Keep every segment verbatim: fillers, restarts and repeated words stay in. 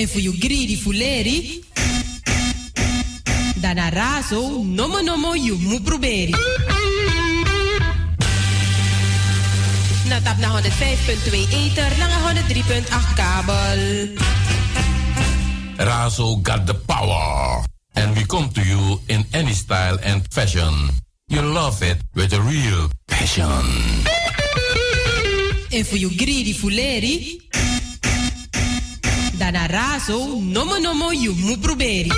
En voor you greedy fuleri, dan arazo, nomo nomo you mu proberi. Na tap na honderd vijf komma twee ether, lange honderd drie komma acht kabel. Razo got the power. And we come to you in any style and fashion. You love it with a real passion. En voor you greedy fuleri, dan arazo, nomo nomo you mu proberi.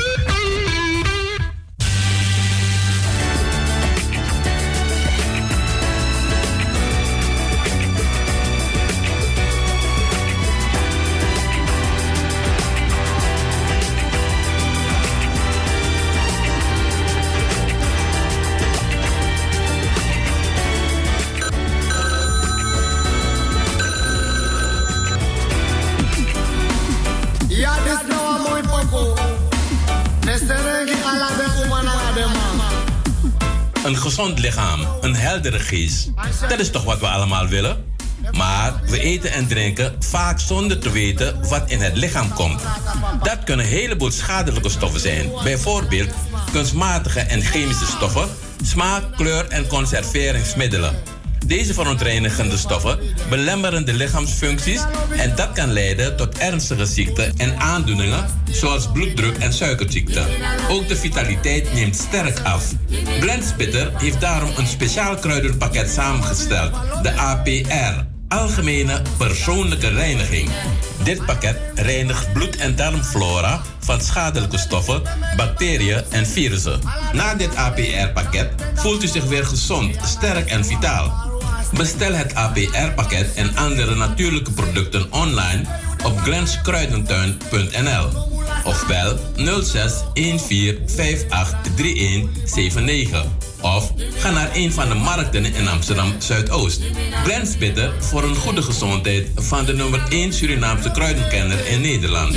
Een gezond lichaam, een heldere geest. Dat is toch wat we allemaal willen? Maar we eten en drinken vaak zonder te weten wat in het lichaam komt. Dat kunnen een heleboel schadelijke stoffen zijn. Bijvoorbeeld kunstmatige en chemische stoffen, smaak, kleur en conserveringsmiddelen. Deze verontreinigende stoffen belemmeren de lichaamsfuncties en dat kan leiden tot ernstige ziekten en aandoeningen zoals bloeddruk en suikerziekte. Ook de vitaliteit neemt sterk af. Blendspitter heeft daarom een speciaal kruidenpakket samengesteld, de A P R, Algemene Persoonlijke Reiniging. Dit pakket reinigt bloed- en darmflora van schadelijke stoffen, bacteriën en virussen. Na dit A P R-pakket voelt u zich weer gezond, sterk en vitaal. Bestel het A P R-pakket en andere natuurlijke producten online op glens kruidentuin punt n l of bel nul zes een vier vijf acht drie een zeven negen of ga naar een van de markten in Amsterdam Zuidoost. Blendspitter voor een goede gezondheid van de nummer één Surinaamse kruidenkenner in Nederland.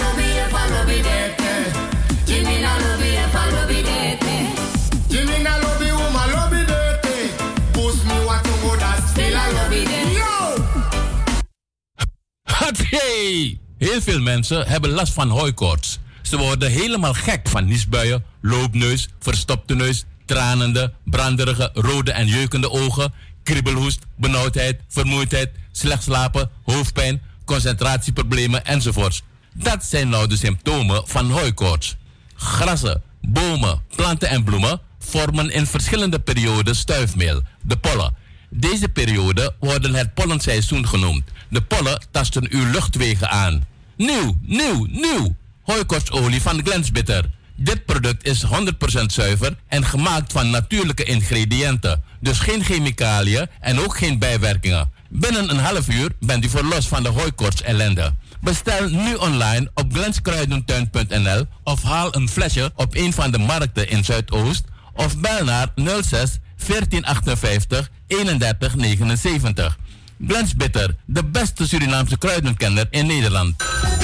Hey! Heel veel mensen hebben last van hooikoorts. Ze worden helemaal gek van niesbuien, loopneus, verstopte neus, tranende, branderige, rode en jeukende ogen, kriebelhoest, benauwdheid, vermoeidheid, slecht slapen, hoofdpijn, concentratieproblemen enzovoorts. Dat zijn nou de symptomen van hooikoorts. Grassen, bomen, planten en bloemen vormen in verschillende perioden stuifmeel, de pollen. Deze periode worden het pollenseizoen genoemd. De pollen tasten uw luchtwegen aan. Nieuw, nieuw, nieuw! Hooikoortsolie van Glensbitter. Dit product is honderd procent zuiver en gemaakt van natuurlijke ingrediënten. Dus geen chemicaliën en ook geen bijwerkingen. Binnen een half uur bent u verlost van de hooikoorts ellende. Bestel nu online op glens kruidentuin punt n l of haal een flesje op een van de markten in Zuidoost of bel naar nul zes veertien achtenvijftig eenendertig negenenzeventig. Glensbitter, de beste Surinaamse kruidenkenner in Nederland.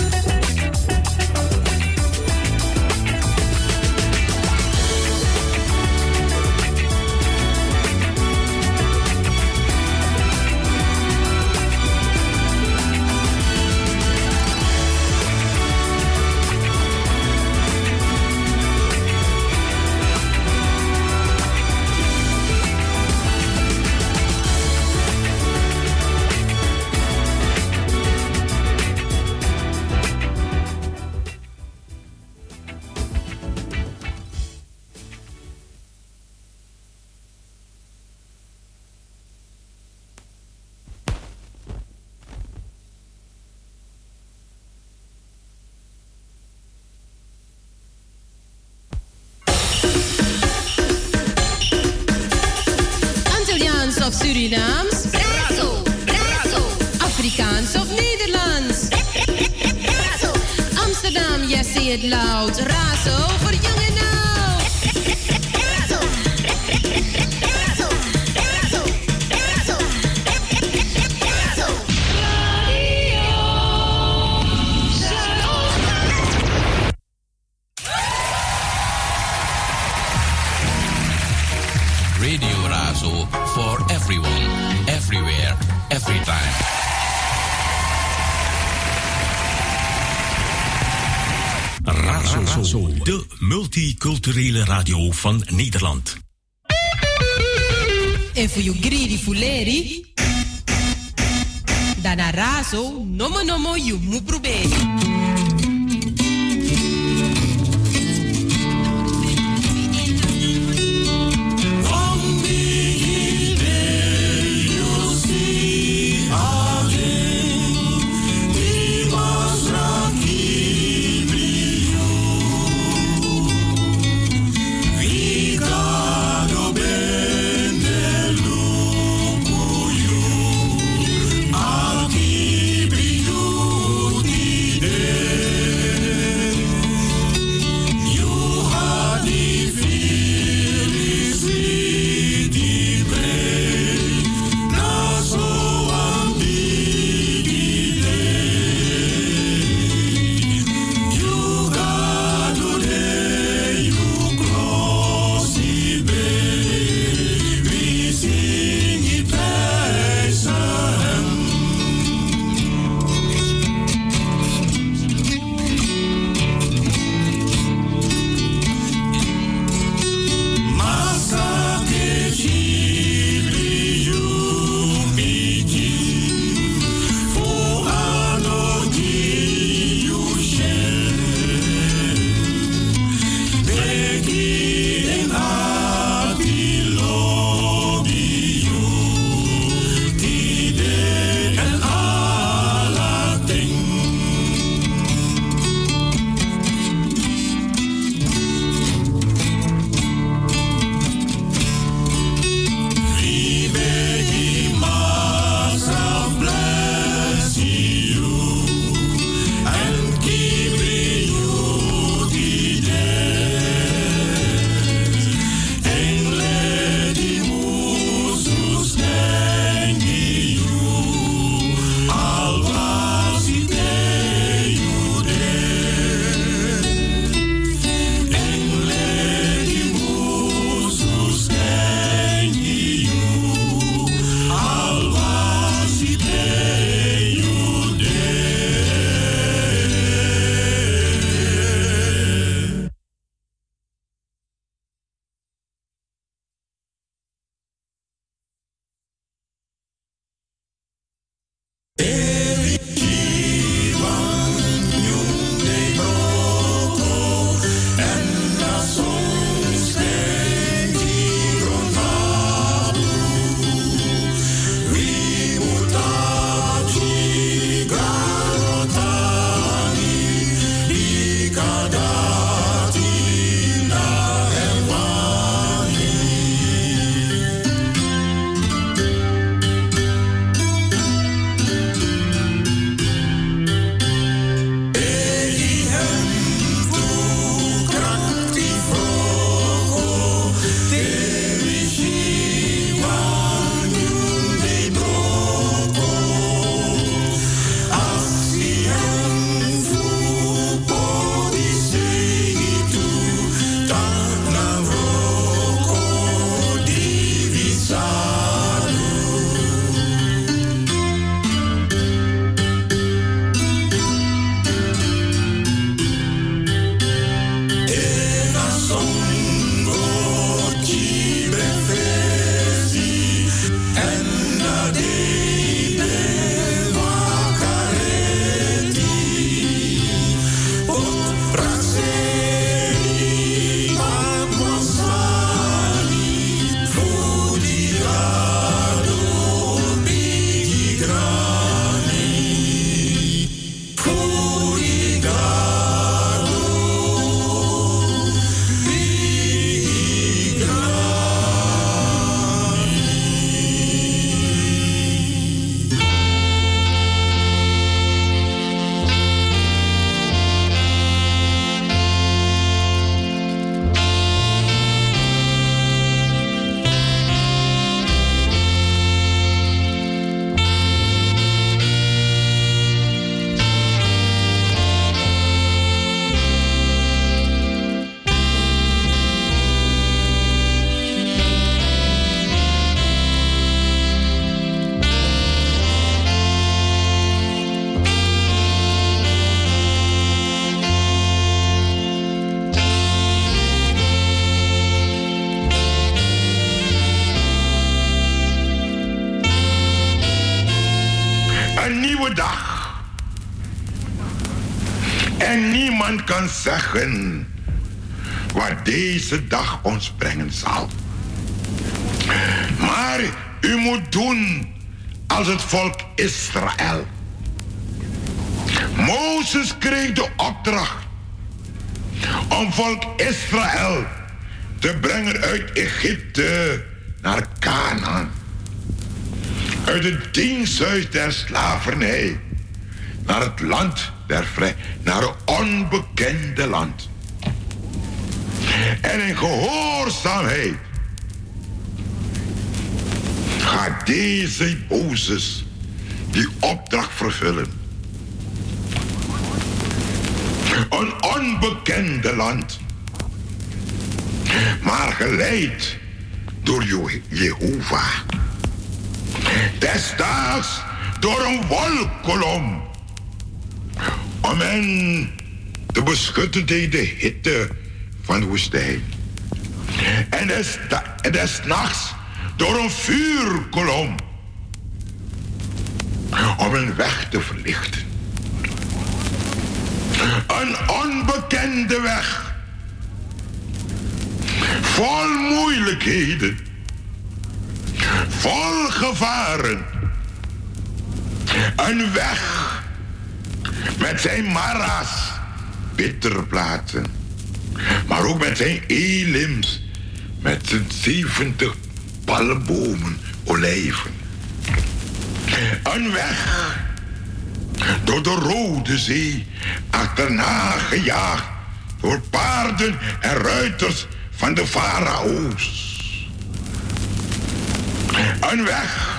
Of Surinaams? Razo, razo. Afrikaans of Nederlands? Razo. Amsterdam, yes, say it loud. Razo voor jong en oud. Razo. Razo. Razo. Razo. Razo. Radio Razo for everyone, everywhere, every time. Razo, de multiculturele radio van Nederland. En voor you greedy fuleri, dan Razo, nomo nomo you mu proberen. Yeah. En niemand kan zeggen wat deze dag ons brengen zal. Maar u moet doen als het volk Israël. Mozes kreeg de opdracht om volk Israël te brengen uit Egypte naar Canaan. Uit het diensthuis der slavernij naar het land der vrij, naar het onbekende land. En in gehoorzaamheid gaat deze Mozes die opdracht vervullen. Een onbekende land, maar geleid door Je- Jehovah. Desdaags door een wolkkolom, om hen te beschutten tegen de hitte van de woestijn. En des, en des nachts door een vuurkolom, om hun weg te verlichten. Een onbekende weg, vol moeilijkheden, vol gevaren. Een weg met zijn mara's, bitterplaten, maar ook met zijn elims, met zijn zeventig palmbomen, olijven. Een weg door de Rode Zee, achterna gejaagd door paarden en ruiters van de farao's. Een weg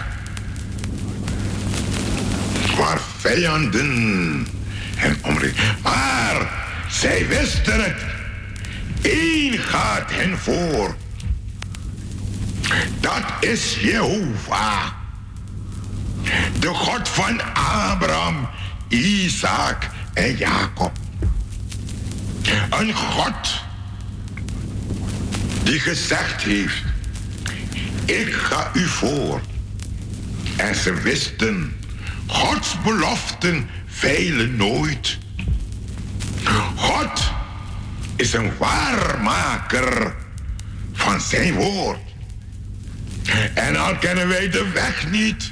waar vijanden hen omringen. Maar zij wisten het. Eén gaat hen voor. Dat is Jehovah. De God van Abraham, Isaac en Jacob. Een God die gezegd heeft: ik ga u voor. En ze wisten, Gods beloften veilen nooit. God is een waarmaker van zijn woord. En al kennen wij de weg niet,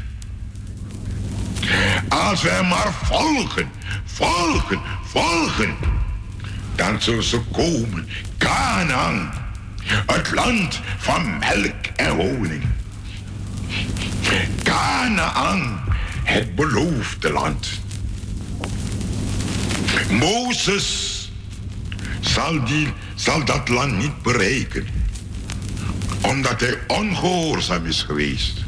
als wij maar volgen, volgen, volgen, dan zullen ze komen. Canaan, het land van melk en honing. Canaan, het beloofde land. Mozes zal, die, zal dat land niet bereiken, omdat hij ongehoorzaam is geweest.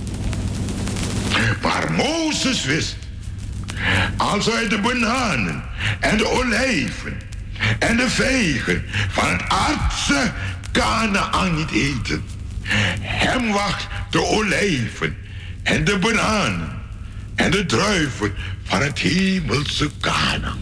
Maar Mozes wist, als hij de bananen en de olijven en de vijgen van het aardse Kanaan niet eten, hem wacht de olijven en de bananen en de druiven van het hemelse Kanaan.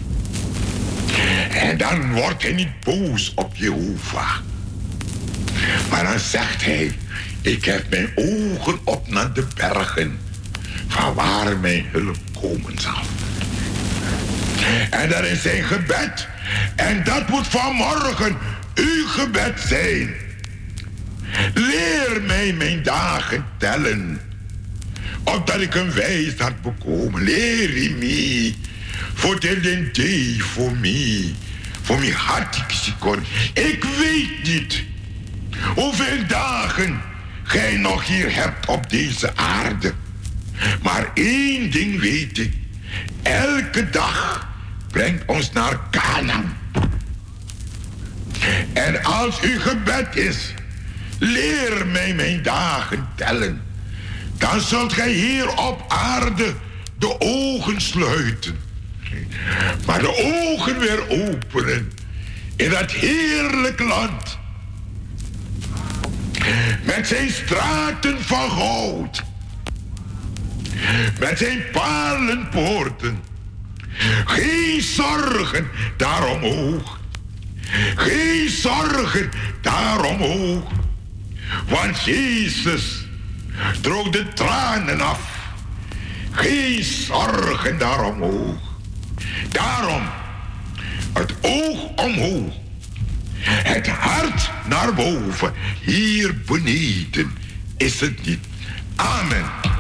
En dan wordt hij niet boos op Jehovah, maar dan zegt hij: ik heb mijn ogen op naar de bergen, van waar mijn hulp komen zal. En dat is zijn gebed. En dat moet vanmorgen uw gebed zijn. Leer mij mijn dagen tellen, opdat ik een wijs had bekomen. Leer me, voor de day voor mij, voor mij had ik ze kon. Ik weet niet hoeveel dagen gij nog hier hebt op deze aarde. Maar één ding weet ik: elke dag brengt ons naar Canaan. En als uw gebed is: leer mij mijn dagen tellen, dan zult gij hier op aarde de ogen sluiten, maar de ogen weer openen in dat heerlijk land, met zijn straten van goud, met zijn palenpoorten. Geen zorgen daar omhoog, geen zorgen daar omhoog, want Jezus droog de tranen af. Geen zorgen daar omhoog. Daarom omhoog. Het hart naar boven. Hier beneden is het niet. Amen.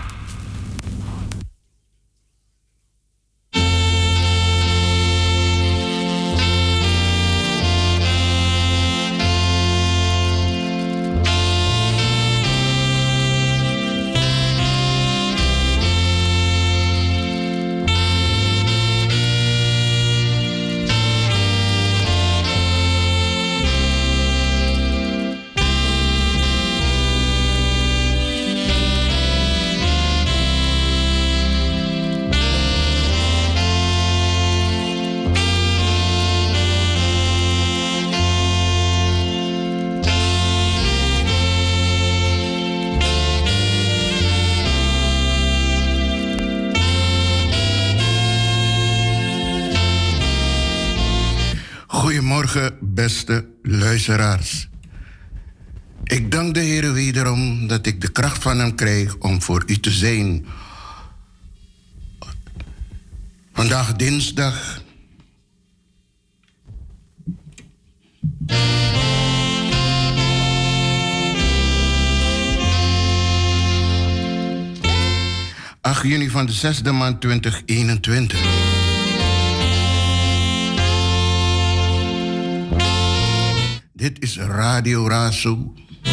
Goedemorgen, beste luisteraars. Ik dank de Heer wederom dat ik de kracht van hem krijg om voor u te zijn. Vandaag dinsdag. acht juni van de zesde maand twintig eenentwintig. Dit is Radio Razo.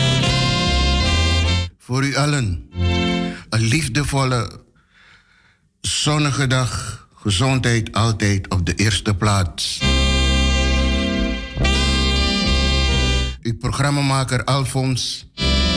Voor u allen. Een liefdevolle, zonnige dag. Gezondheid altijd op de eerste plaats. Uw programmamaker Alfons.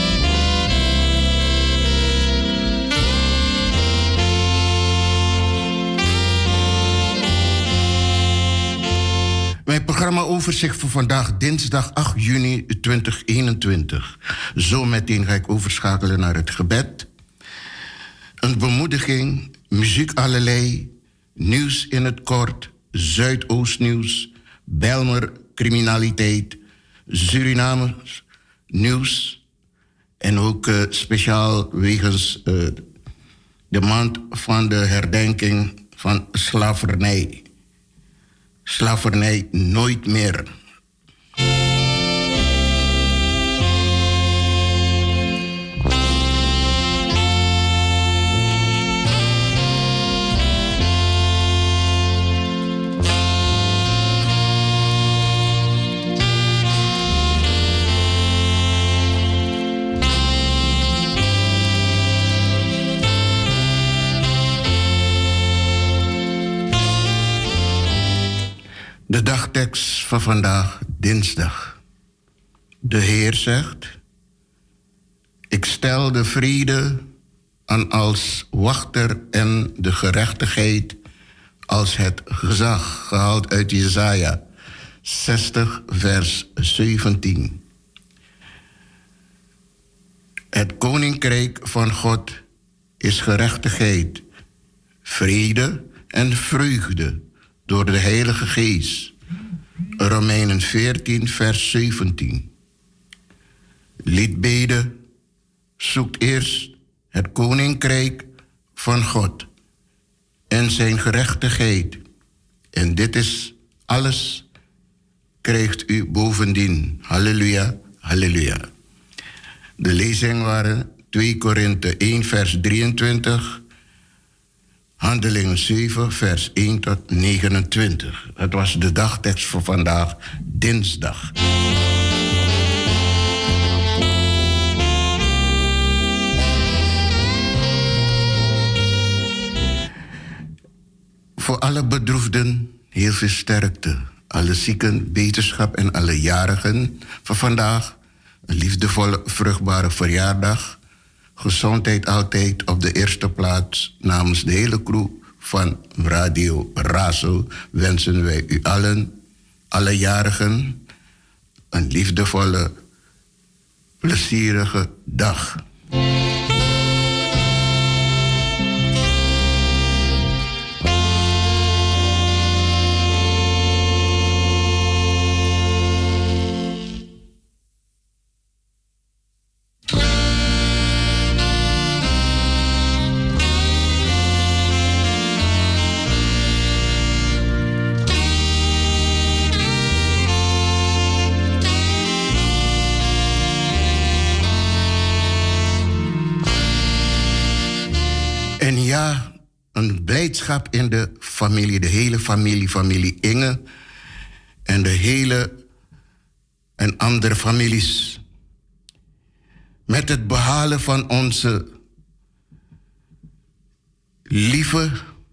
Mijn programma-overzicht voor vandaag, dinsdag acht juni twintig eenentwintig. Zo meteen ga ik overschakelen naar het gebed. Een bemoediging, muziek allerlei, nieuws in het kort, Zuidoostnieuws, Bijlmer criminaliteit, Suriname nieuws en ook uh, speciaal wegens uh, de maand van de herdenking van slavernij. Slavernij nooit meer. De dagtekst van vandaag, dinsdag. De Heer zegt: ik stel de vrede aan als wachter en de gerechtigheid als het gezag, gehaald uit Jesaja zestig, vers zeventien. Het koninkrijk van God is gerechtigheid, vrede en vreugde door de Heilige Geest. Romeinen veertien, vers zeventien. Liedbeden zoekt eerst het koninkrijk van God en zijn gerechtigheid. En dit is alles, krijgt u bovendien. Halleluja, halleluja. De lezingen waren twee Korinthe één, vers drieëntwintig... Handelingen zeven, vers één tot negenentwintig. Het was de dagtekst voor vandaag, dinsdag. Voor alle bedroefden heel veel sterkte. Alle zieken, beterschap en alle jarigen van vandaag. Een liefdevolle, vruchtbare verjaardag. Gezondheid altijd op de eerste plaats. Namens de hele crew van Radio Razo wensen wij u allen, alle jarigen, een liefdevolle, plezierige dag. blijdschap in de familie, de hele familie, familie Inge en de hele en andere families. Met het behalen van onze lieve,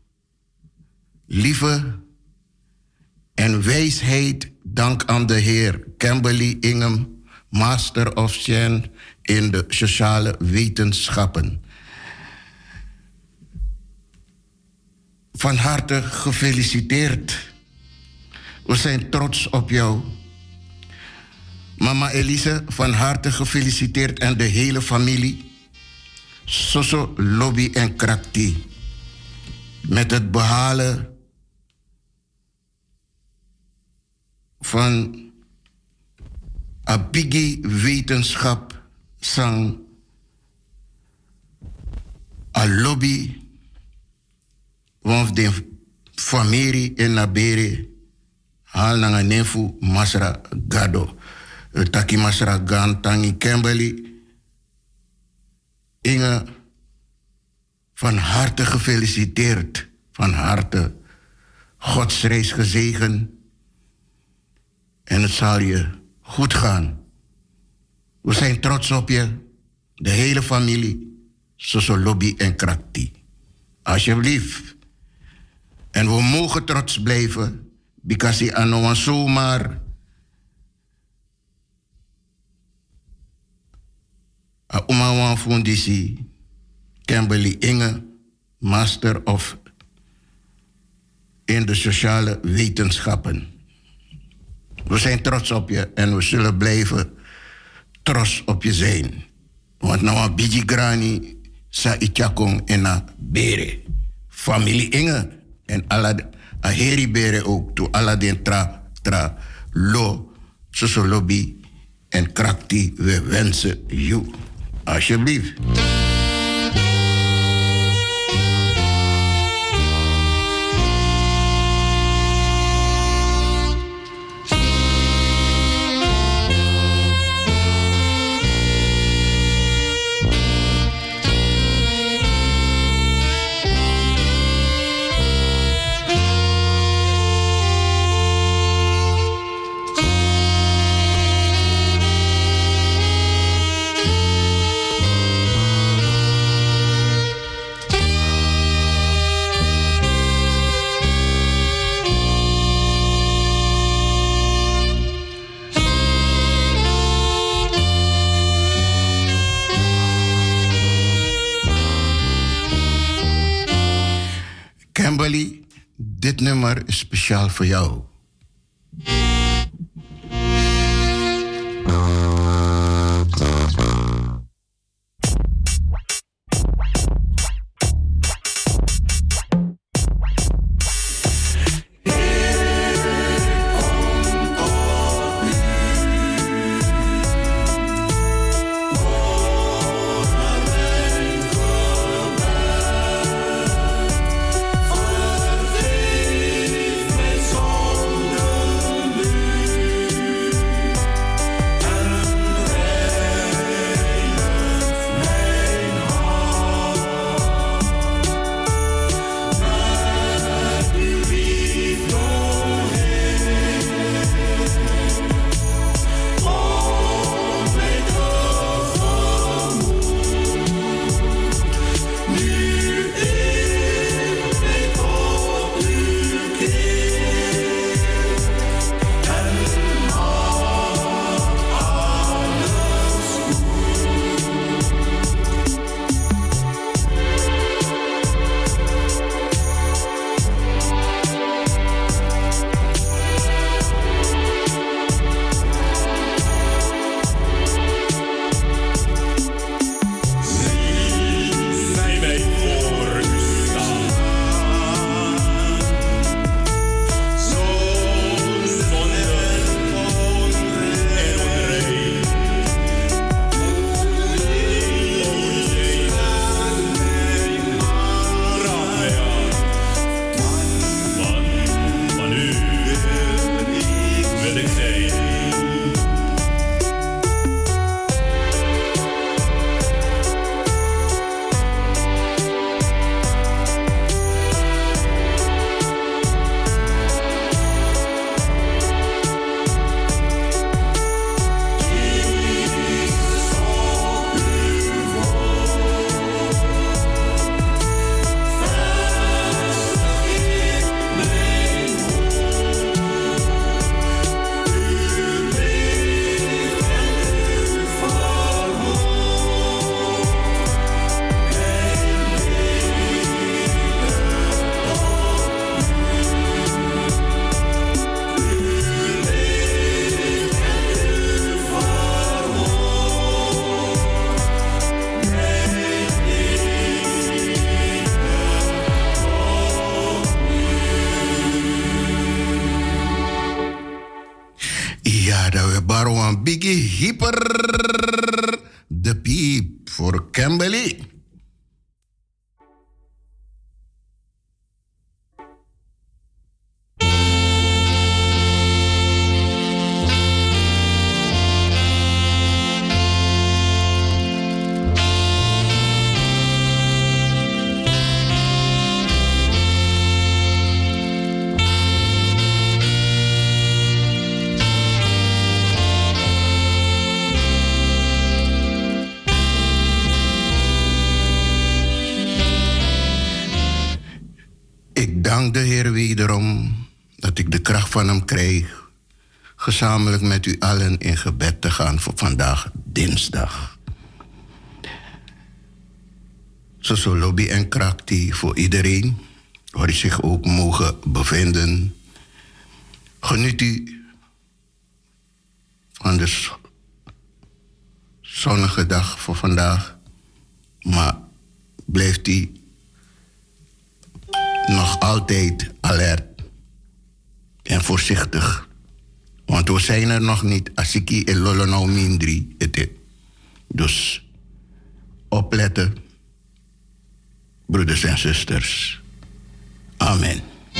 lieve en wijsheid, dank aan de Heer Kimberly Ingham, Master of Science in de sociale wetenschappen. Van harte gefeliciteerd. We zijn trots op jou. Mama Elise, van harte gefeliciteerd en de hele familie. Soso, Lobby en Krakti. Met het behalen van een biggie wetenschap sang een lobby want de familie in Nabere hal nanga nefu Masra Gado taki Masra Gan tangi Kimberly Inge, van harte gefeliciteerd, van harte Gods reis gezegend en het zal je goed gaan. We zijn trots op je, de hele familie, Soso Lobby en Krakti. Alsjeblieft. En we mogen trots blijven, because je aan zomaar Umawan Fundisi, Kimberly Inge, Master of in de sociale wetenschappen. We zijn trots op je en we zullen blijven trots op je zijn. Want nou een biji grani sa ichakong en na bere. Familie Inge en alle aheri bere ook to alle den tra tra lo soso lobby en Krakti. We wensen you. Alsjeblieft. Kimberly, dit nummer is speciaal voor jou. Vergeef mij zonder Ja, dat we baron biggie hyper de piep voor Kimberly. Ik dank de Heer wederom dat ik de kracht van hem krijg gezamenlijk met u allen in gebed te gaan voor vandaag dinsdag. Zo zo lobby en kracht die voor iedereen waar u zich ook mogen bevinden. Geniet u van de zonnige dag voor vandaag, maar blijft u nog altijd alert en voorzichtig. Want we zijn er nog niet. Asiki en lolo nou mindri. Dus opletten, broeders en zusters. Amen.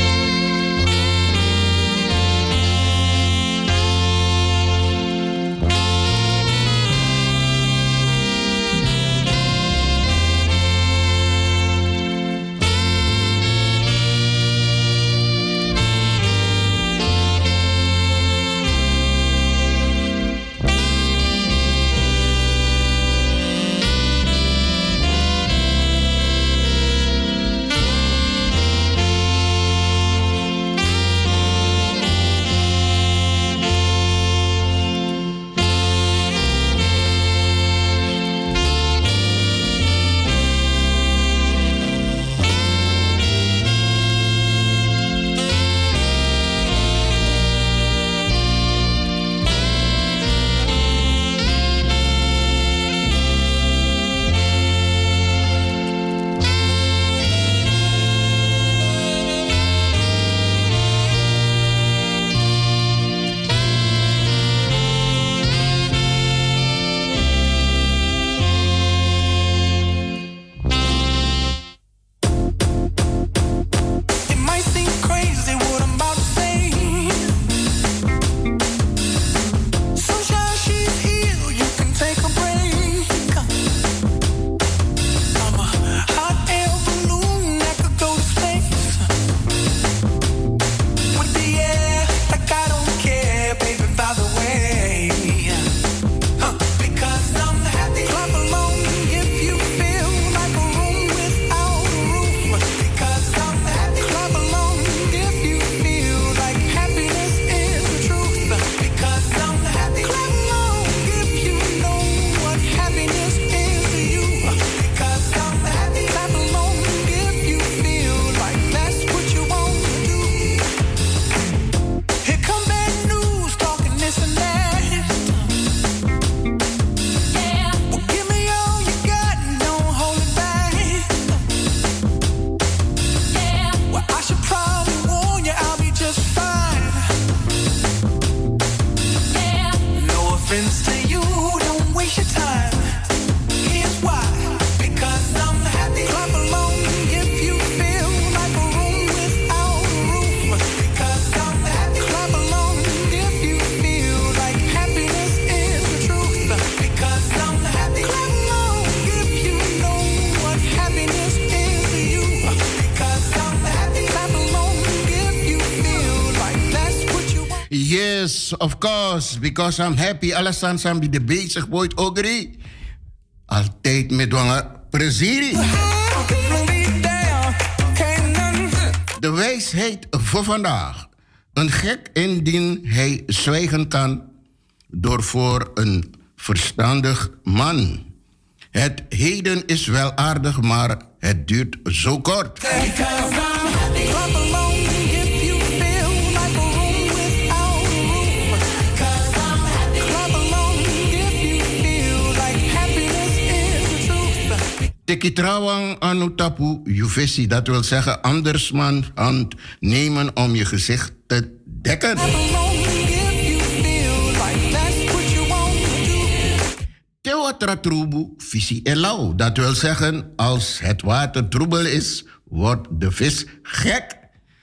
Of course, because I'm happy. Alasan sambi de bezig wordt ogri. Altijd met dwangen plezierie. De wijsheid voor vandaag. Een gek indien hij zwijgen kan door voor een verstandig man. Het heden is wel aardig, maar het duurt zo kort. Teki trouwang anu tapu juvesi, dat wil zeggen andersman hand nemen om je gezicht te dekken. watra troebu, visie elau. Dat wil zeggen, als het water troebel is, wordt de vis gek.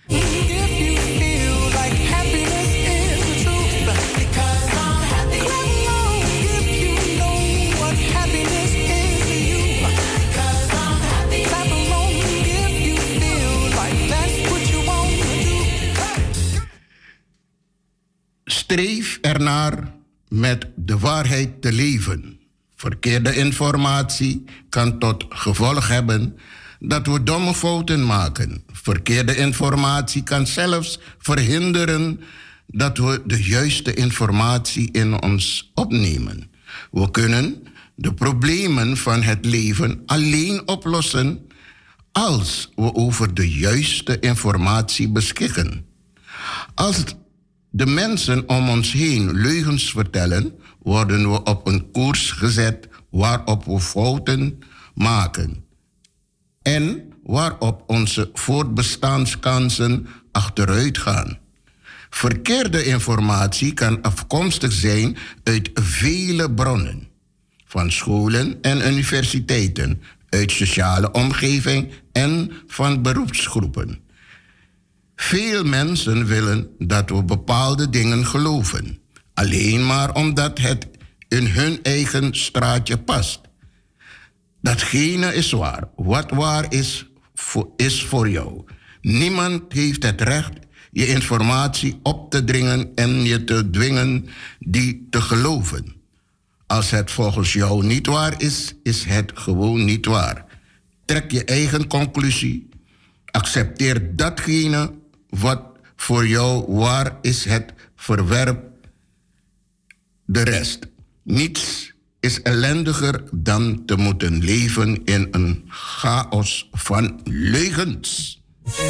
Streef ernaar met de waarheid te leven. Verkeerde informatie kan tot gevolg hebben dat we domme fouten maken. Verkeerde informatie kan zelfs verhinderen dat we de juiste informatie in ons opnemen. We kunnen de problemen van het leven alleen oplossen als we over de juiste informatie beschikken. Als de mensen om ons heen leugens vertellen, worden we op een koers gezet waarop we fouten maken en waarop onze voortbestaanskansen achteruit gaan. Verkeerde informatie kan afkomstig zijn uit vele bronnen, van scholen en universiteiten, uit sociale omgeving en van beroepsgroepen. Veel mensen willen dat we bepaalde dingen geloven, alleen maar omdat het in hun eigen straatje past. Datgene is waar. Wat waar is, is voor jou. Niemand heeft het recht je informatie op te dringen en je te dwingen die te geloven. Als het volgens jou niet waar is, is het gewoon niet waar. Trek je eigen conclusie. Accepteer datgene wat voor jou waar is, het verwerp de rest. Niets is ellendiger dan te moeten leven in een chaos van leugens.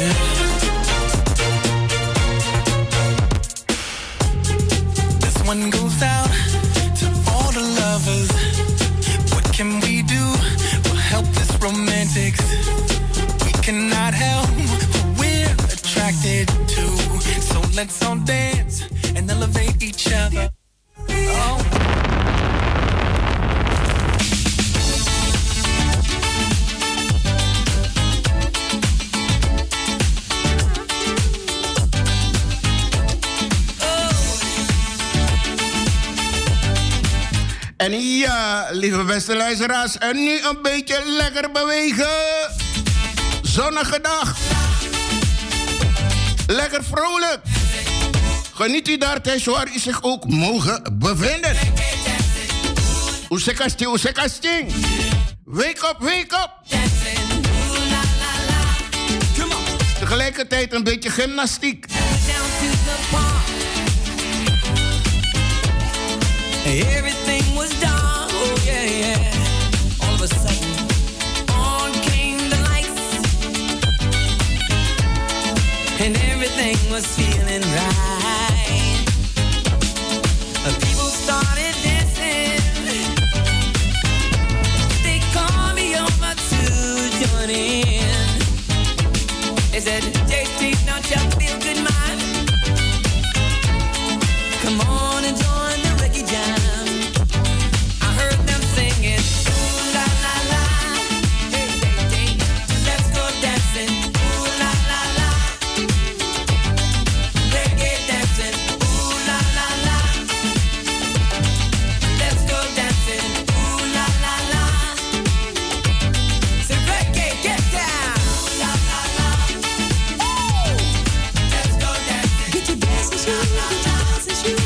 This one goes out to all the lovers. What can we do? We'll help this romantics. We cannot help who we're attracted to. So let's all dance and elevate each other. Oh. En ja, lieve beste luisteraars, en nu een beetje lekker bewegen. Zonnige dag. Lekker vrolijk. Geniet u daar thuis waar u zich ook mogen bevinden. Oesekasting, oesekasting. Wake up, wake up. Tegelijkertijd een beetje gymnastiek. Everything was dark, oh yeah, yeah. All of a sudden, on came the lights, and everything was feeling right. Uh, people started dancing. They called me over to join in. They said, J T, don't you feel good, man? Come on and join the reggae jam. I heard them singing, ooh la la la, hey hey hey, let's go dancing, ooh la la la, reggae dancing, ooh la la la, let's go dancing, ooh la la la, say reggae, get down, ooh la la la, ooh, let's go dancing, get your dancing shoes, get your dancing shoes.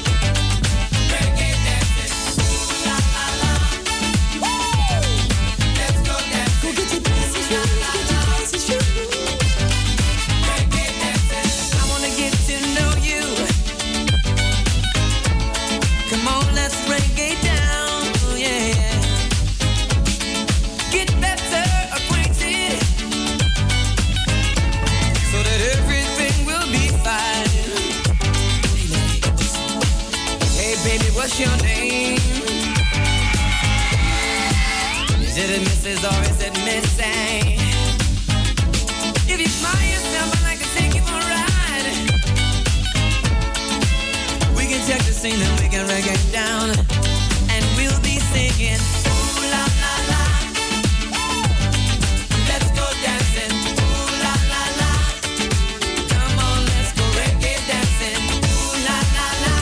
What's your name? Is it a missus or is it missing? If you smile yourself, I'd like to take you for a ride. We can check the scene and we can reggae down, and we'll be singing. again. Ooh la la la. Let's go dancing. Ooh la la la. Come on, let's go reggae dancing. Ooh la la la.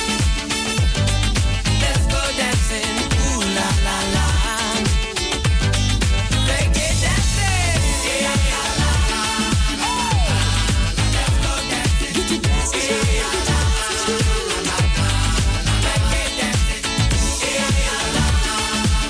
Let's go dancing. Ooh la la la. Reggae dancing. Yeah, yeah, la, la, la. Let's go dancing. Yeah, yeah, la, la, la, la. Reggae dancing. Yeah, yeah, la, la, la.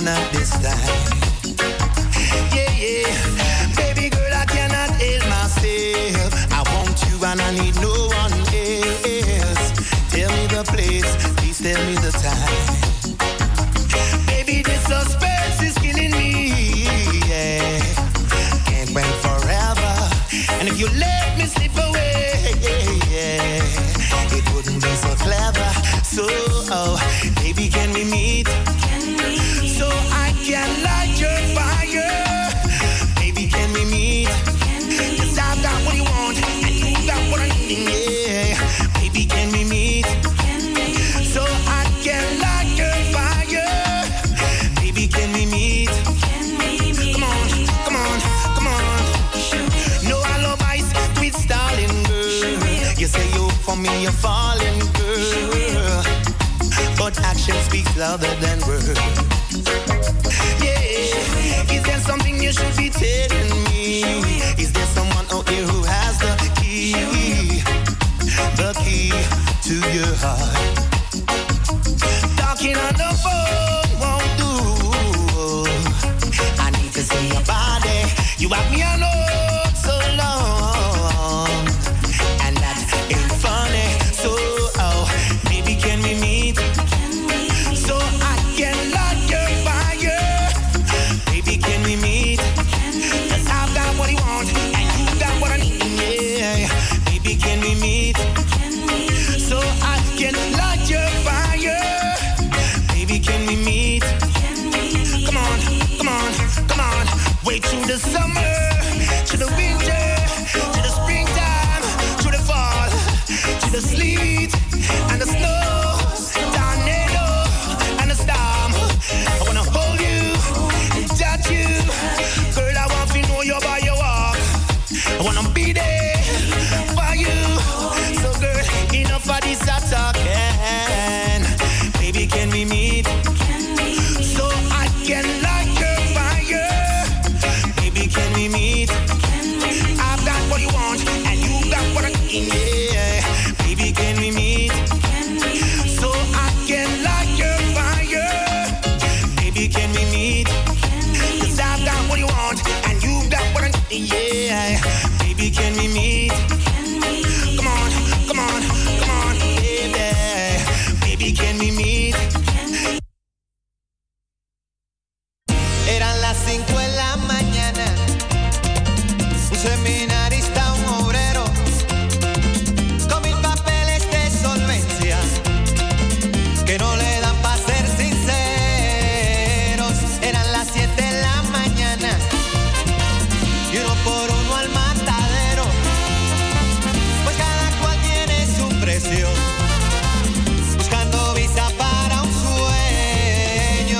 at this time. Yeah, yeah. Baby girl, I cannot help myself. I want you and I need no one else. Tell me the place, please tell me the time. Baby, this suspense is killing me. Yeah. Can't wait forever. And if you let me slip away, yeah, it wouldn't be so clever. So, oh, baby, can we meet? So I can light your fire. Baby, can we meet? Cause I've got what you want and you got what I need. Yeah. Baby, can we meet? So I can light your fire. Baby, can we meet? Come on, come on, come on. No alibis with stalling, girl. You say you for me, you're falling, girl. But action speaks louder than words. Yeah, is there something you should be telling me? Is there someone out here who has the key? The key to your heart. Talking on the phone won't do. I need to see your body. You have me alone so long, and that ain't funny. So, oh, baby, can we meet? So I can light your fire. Baby, can we meet? Cause I've got what you want and you got what I need. Yeah, baby, can we meet? So I can light your fire. Baby, can we meet? Come on, come on, come on. Wait through the summer, to the winter, to the springtime, to the fall, to the sleet and the snow, tornado and the storm. I wanna hold you and touch you. Girl, I want to know you by your walk. I wanna be there for you. So girl, enough of this talking. Baby, can we meet? So I can light your fire. Baby, can we meet? I've got what you want and you got what I need. Yeah. Baby, can we meet? So I can light your fire. Baby, can we meet? Cause I've got what you want and you got what I need. Yeah. Baby, can we meet? Come on, come on, come on, baby. Baby, can we meet? Eran las cinco en la mañana. Un seminarista, un obrero, con mil papeles de solvencia que no le dan para ser sinceros. Eran las siete de la mañana y uno por uno al matadero, pues cada cual tiene su precio, buscando visa para un sueño.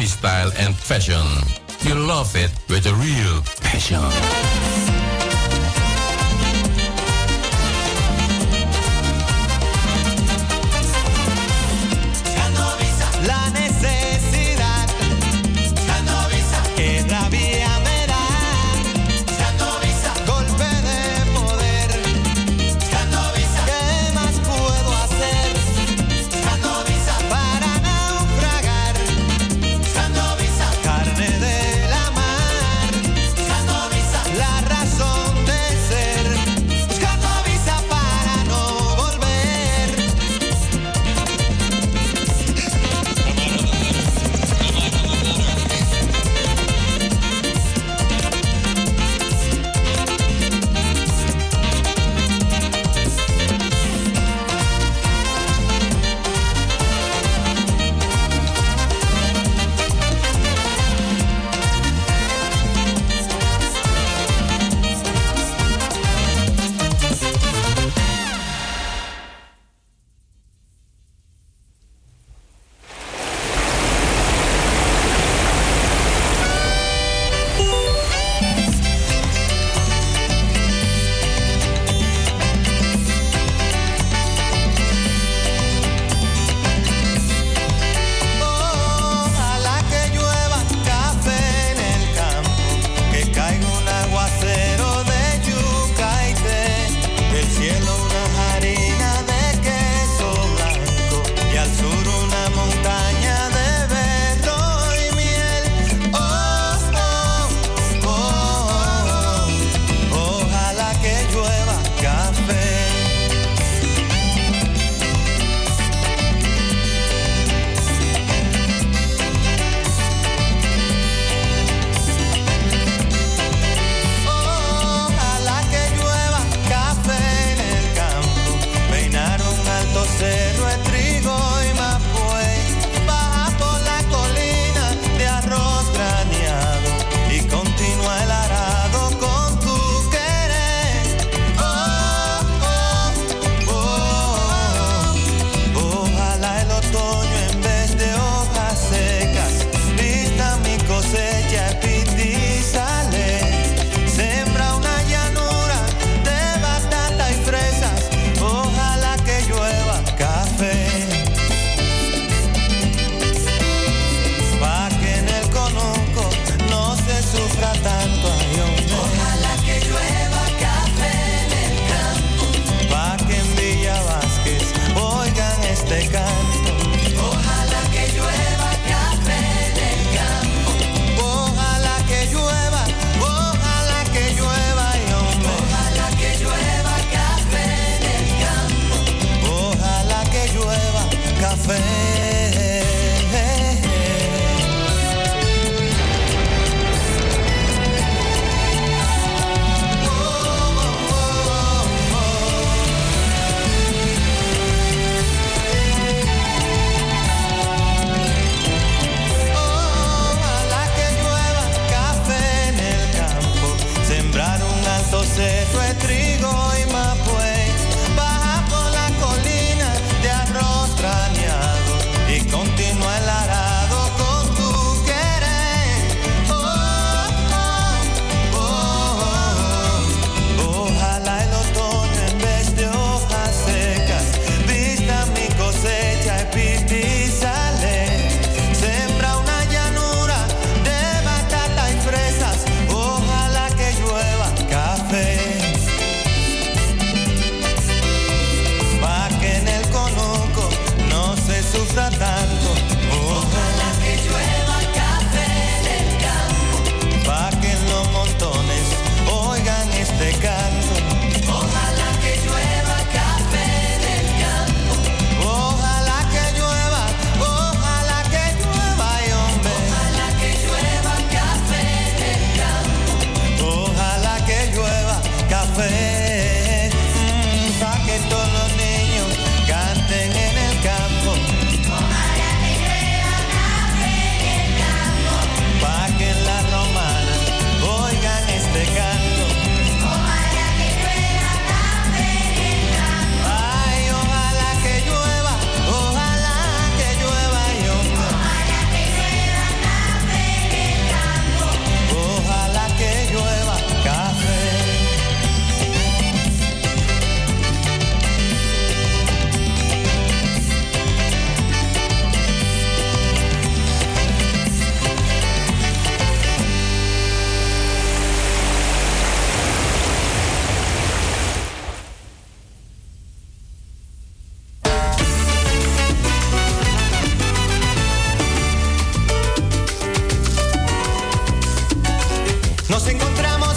style and fashion. You love it with a real passion. La necesidad que rabia me da, golpe de poder, ¿qué más puedo hacer para naufragar? Carne de la mar, la razón encontramos